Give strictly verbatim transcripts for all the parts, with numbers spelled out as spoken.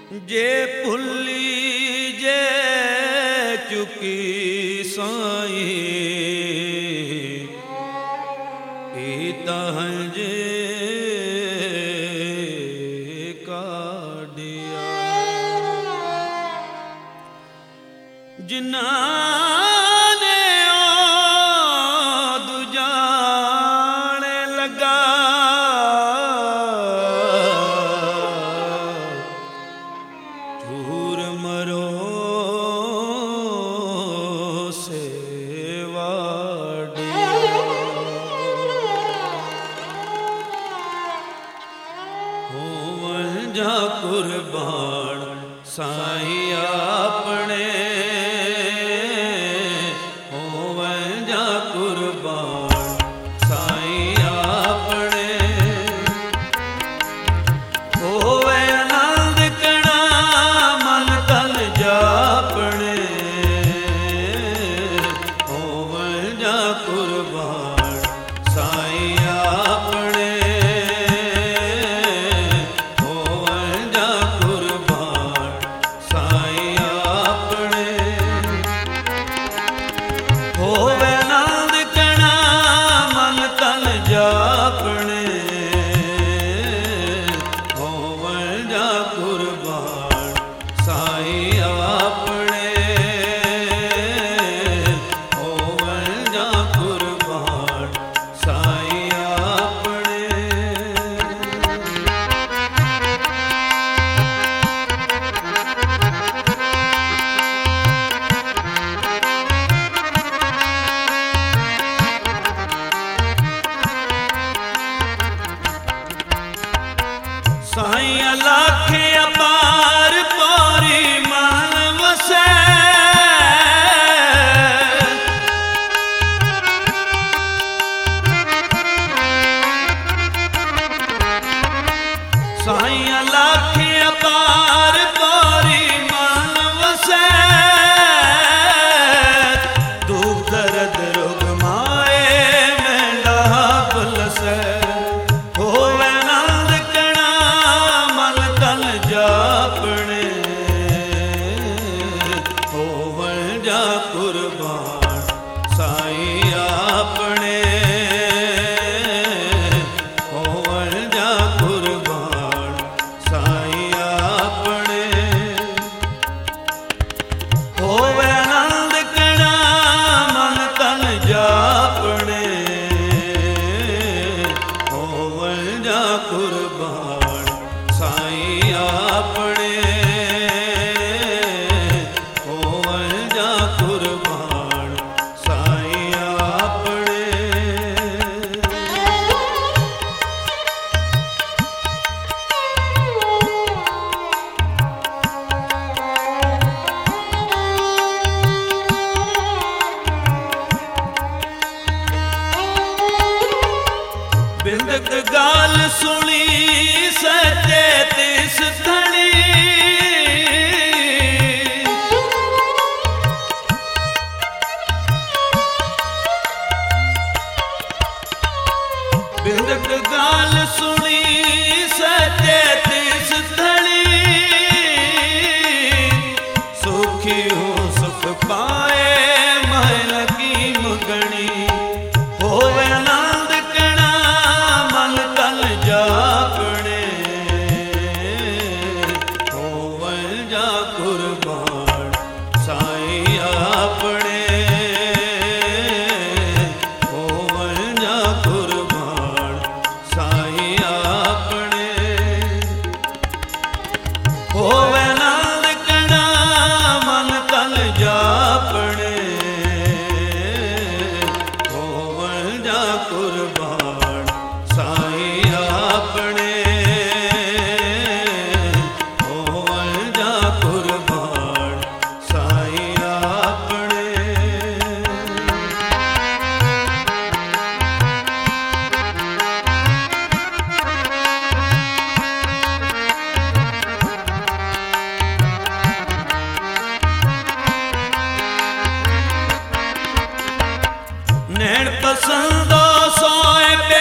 जे भुली जे चुकी साई तहजे काढ़िया जिन्ना ने ओ दुजाने लगा झूर मरो से जा कुर्बान साई अपने होवन जा कुर्बान साई अपने होवे आनंद कणा मन तन जापने होवन जा कुर्बान साई अपने साईं लाखे अपार पारी मान वसे साईं लाखे अपार पारी मान वसे दुख दर्द रोग माए मेंढा बुलसे जापने होवन जा कुर्बान साई अपने होवन जा कुर्बान साई अपने होवे आनंद कणा मन तन जापने होवन जा कुर्बान साई अपने होवन जा कुर्बान साई अपने बिंदक गाल सुनी सचे तिस थड़ी बिंदक गाल सुनी सचे तिस थड़ी सुखी हूँ सुख पाए महल की मुगणी होवे आनंद कणा मन तन जापने होवन जा कुर्बान साई अपने होवन जा कुर्बान साई अपने होवे आनंद कणा मन तन जापने होवन जा कुर्बान साई अपने होवन जा कुर्बान साई अपने नैन पसंदो सोए पे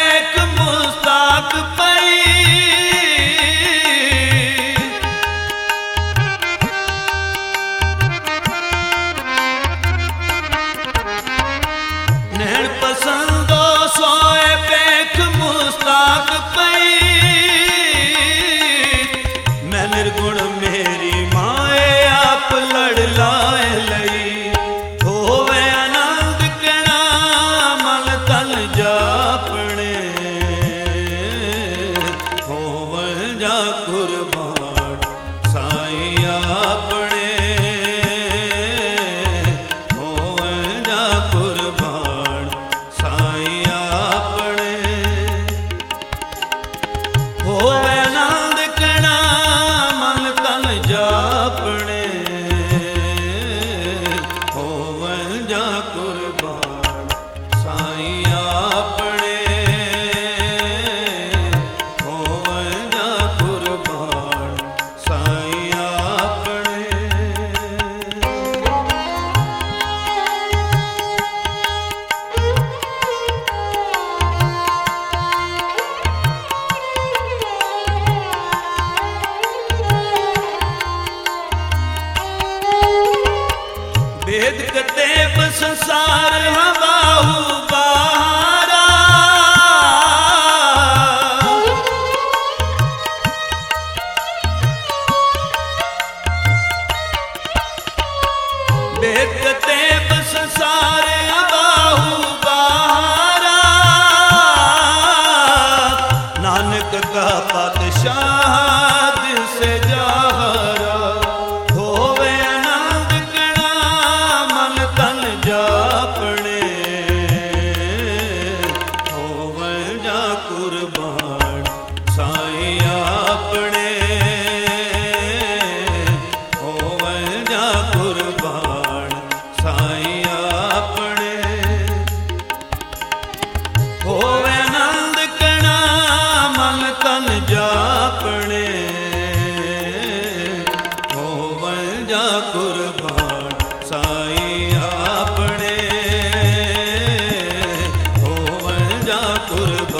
कुर्बान